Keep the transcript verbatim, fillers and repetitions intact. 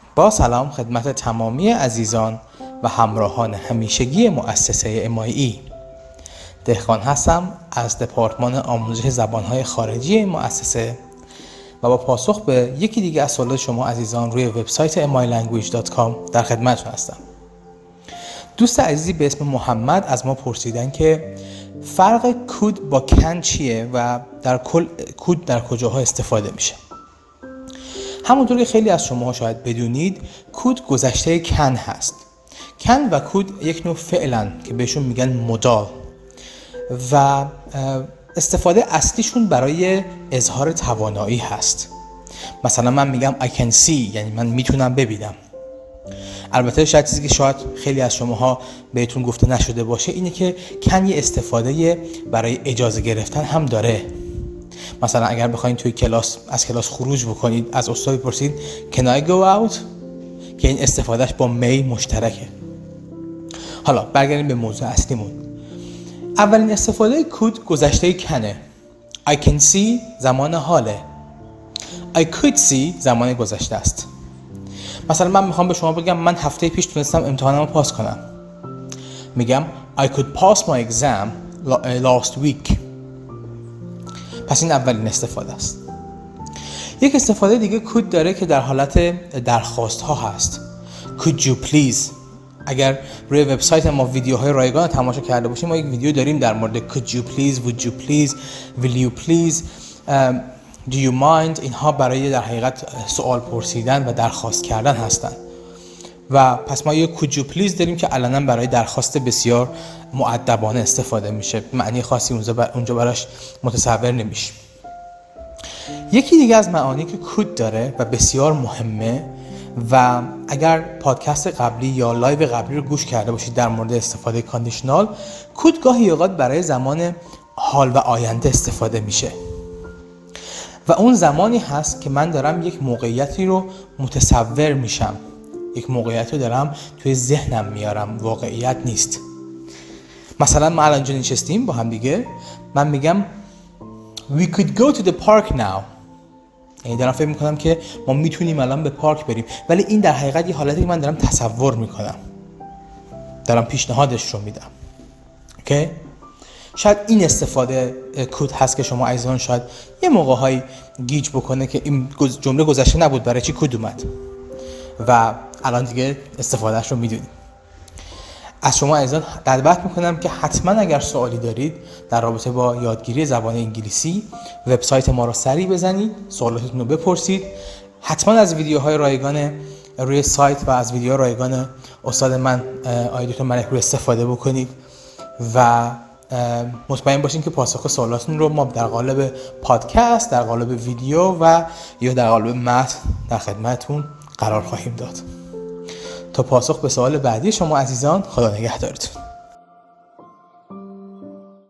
با سلام خدمت تمامی عزیزان و همراهان همیشگی مؤسسه ام آی ای. دهقان هستم از دپارتمان آموزش زبانهای خارجی این مؤسسه و با پاسخ به یکی دیگه از سوالات شما عزیزان روی وبسایت ام آی لنگویج دات کام در خدمتتون هستم. دوست عزیزی به اسم محمد از ما پرسیدن که فرق کود با کن چیه و در کل کود در کجاها استفاده میشه. همونطور که خیلی از شما شاید بدونید، کود گذشته کن هست. کن و کود یک نوع فعلن که بهشون میگن مدال و استفاده اصلیشون برای اظهار توانایی هست. مثلا من میگم I can see، یعنی من میتونم ببینم. البته شاید چیزی که شاید خیلی از شماها بهتون گفته نشده باشه اینه که کن یه استفاده برای اجازه گرفتن هم داره. مثلا اگر بخواید توی کلاس از کلاس خروج بکنید، از استاد بپرسید Can I go out؟ که این استفادهش با می مشترکه. حالا برگردیم به موضوع اصلیمون. اولین استفاده کود گذشته کنه. I can see زمان حاله. I could see زمان گذشته است. مثلا من میخوام به شما بگم من هفته پیش تونستم امتحانمو پاس کنم. میگم I could pass my exam last week. پس این اولین استفاده است. یک استفاده دیگه کود داره که در حالت درخواست ها هست. Could you please؟ اگر روی وبسایت ما ویدیوهای رایگان تماشا کرده باشیم، ما یک ویدیو داریم در مورد Could you please، Would you please، Will you please، um, Do you mind. اینها برای در حقیقت سوال پرسیدن و درخواست کردن هستند. و پس ما یک Could you please داریم که علنا برای درخواست بسیار مؤدبانه استفاده میشه. معنی خاصی اونجا براش متصور نمیشه. یکی دیگه از معانی که کود داره و بسیار مهمه و اگر پادکست قبلی یا لایو قبلی رو گوش کرده باشید در مورد استفاده کاندیشنال، کود گاهی اوقات برای زمان حال و آینده استفاده میشه و اون زمانی هست که من دارم یک موقعیتی رو متصور میشم، یک موقعیت رو دارم توی ذهنم میارم، واقعیت نیست. مثلا ما الان اینجا نشستیم با هم دیگه، من میگم We could go to the park now. یعنی دارم فکر میکنم که ما میتونیم الان به پارک بریم، ولی این در حقیقت یه حالتی که من دارم تصور میکنم، دارم پیشنهادش رو میدم. اوکی؟ شاید این استفاده کود هست که شما عزیزان شاید یه موقع‌هایی گیج بکنه که این جمله گذشته نبود، برای چی کود اومد و الان دیگه استفادهش رو میدونید. از شما عزیزان دعوت میکنم که حتما اگر سوالی دارید در رابطه با یادگیری زبان انگلیسی، وبسایت ما رو سری بزنید، سوالاتتون رو بپرسید. حتما از ویدیوهای رایگان روی سایت و از ویدیوهای رایگان استاد من آقای دکتر ملک رو استفاده بکنید و مطمئن باشین که پاسخ سوالاتتون رو ما در قالب پادکست، در قالب ویدیو و یا در قالب متن در خدمتتون قرار خواهیم داد. تا پاسخ به سوال بعدی شما عزیزان، خدا نگهدارتون.